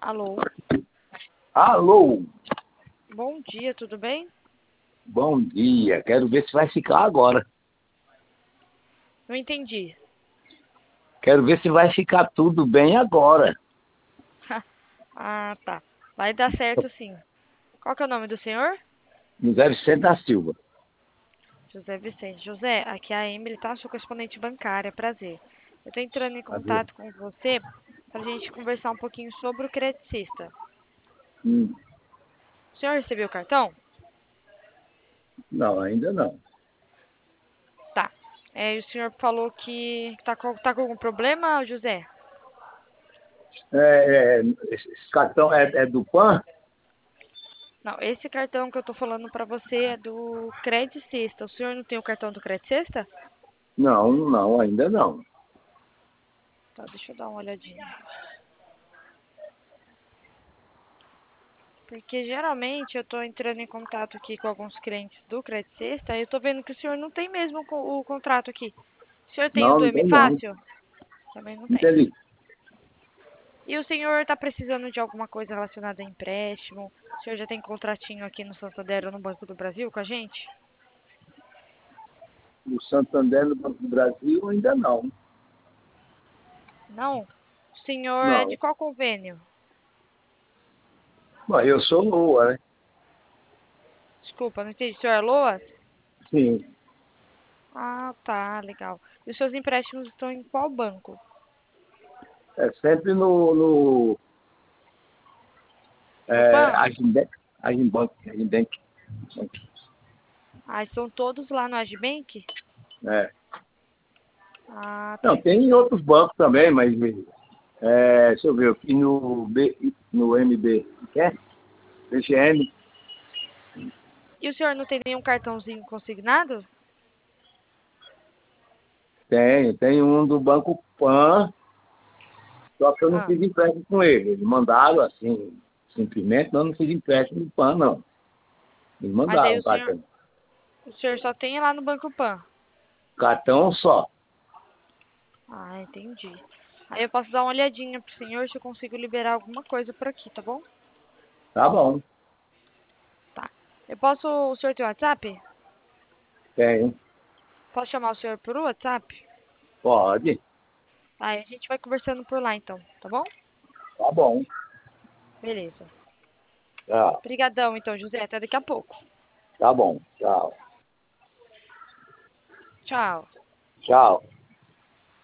Alô, Alô, bom dia, tudo bem? bom dia. Quero ver se vai ficar agora. Não entendi. Quero ver se vai ficar tudo bem agora. Ah, tá. Vai dar certo sim. Qual que é o nome do senhor? José Vicente da Silva. José Vicente. José, aqui é a Emily, tá? Sua correspondente bancária, prazer. Eu tô entrando em Prazer. contato com você pra gente conversar um pouquinho sobre o Credicista. Hum, O senhor recebeu o cartão? não, ainda não. Tá. E o senhor falou que tá com algum problema, José? Esse cartão é do PAN? Não, esse cartão que eu tô falando pra você é do Credicista. O senhor não tem o cartão do Credicista? Não, não, ainda não. Tá, deixa eu dar uma olhadinha. Porque geralmente eu estou entrando em contato aqui com alguns clientes do Credit Sexta e eu estou vendo que o senhor não tem mesmo o contrato aqui. O senhor tem o Não, do não M tem não. Fácil? Também não tem. Entendi. E o senhor está precisando de alguma coisa relacionada a empréstimo? O senhor já tem contratinho aqui no Santander ou no Banco do Brasil com a gente? O Santander no Banco do Brasil ainda não. Não? O senhor é de Não. qual convênio? Bom, eu sou Lua, né? Desculpa, não entendi. O senhor é Loas? Sim. Ah, tá, legal. E os seus empréstimos estão em qual banco? É sempre no No PAN? Aginbank. Aginbank. Aginbank. Ah, são todos lá no Agibank? É. Ah, tá, Não, tem em entendi. outros bancos também, mas deixa eu ver, aqui no MB, quer? BGM, E o senhor não tem nenhum cartãozinho consignado? tem um do Banco Pan, só que eu não Ah, fiz empréstimo com ele. Eles mandaram assim, simplesmente, não fiz empréstimo no Pan, não. Eles mas aí mandaram um cartão. o senhor só tem lá no Banco Pan. Cartão só. Ah, entendi. Aí eu posso dar uma olhadinha pro senhor se eu consigo liberar alguma coisa por aqui, tá bom? Tá bom, Tá. O senhor tem WhatsApp? tem. Posso chamar o senhor por WhatsApp? Pode. Aí a gente vai conversando por lá então, tá bom? Tá bom. Beleza. Tchau. Obrigadão então, José. Até daqui a pouco. Tá bom. Tchau. Tchau. Tchau.